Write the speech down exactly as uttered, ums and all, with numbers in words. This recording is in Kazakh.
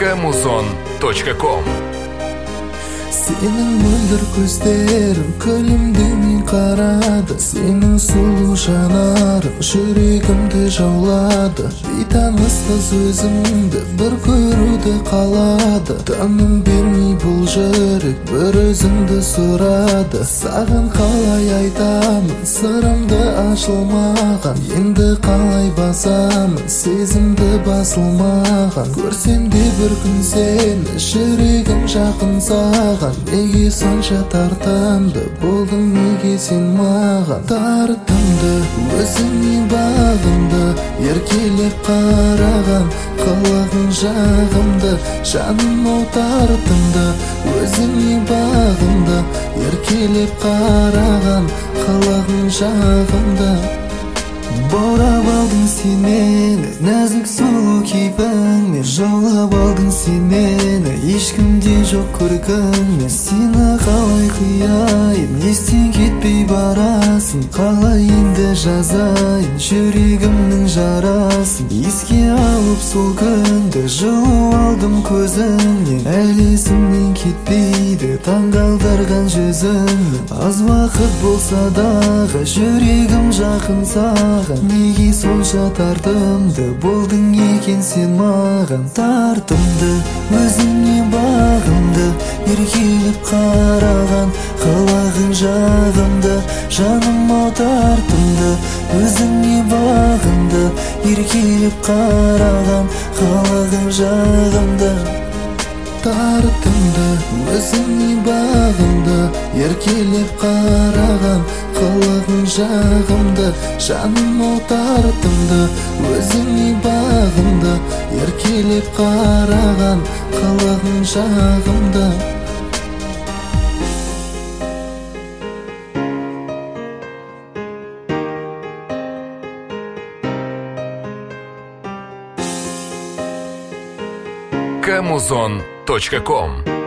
камузон точка ком. Senin mөлдір көздерің күлімдемей қарады, сенің сұлу жанарың жүрегімді жаулады. Бейтаныс қыз өзіңді бір көруді қалады, тыным бермей бұл жүрек бір өзіңді сұрады. Саған қалай айтамын сырымды ашылмаған, енді қалай басамын сезімді басылмаған. Көрсем де бір күн сені жүрегім жақын саған. Неге сонша тартымды болдың, неге сен маған? Тартымды өзіңе бағымды, еркелеп қараған қылығың жағымды. Жаным-ау тартымды өзіңе бағымды, еркелеп қараған қылығың жағымды. Баурап алдың сен мені нәзік сұлу кейпіңмен, жаулап алдың сен мені ешкімде жоқ көркіңмен. Сені қалай қияйын, естен кетпей барасың, қалай енді жазайын жүрегімнің жарасын. Еске алып сол күнді жылу алдым көзіңнен, әлі есімнен кетпейді таңғалдырған жүзіңнен. Аз уақыт болса дағы жүрегім жақын саған, неге сонша тартымды болдың екен сен маған? Тартымды өзіңе бағымды, еркелеп қараған қылығың жағымды. Жаным-ау тартымды өзіңе бағымды, еркелеп қараған қылығың жағымды. Тартымды өзіңе бағымды, еркелеп қараған қылығың жағымды. Жаным-ау тартымды өзіңе бағымды, еркелеп қараған қылығың жағымды. камузон точка ком.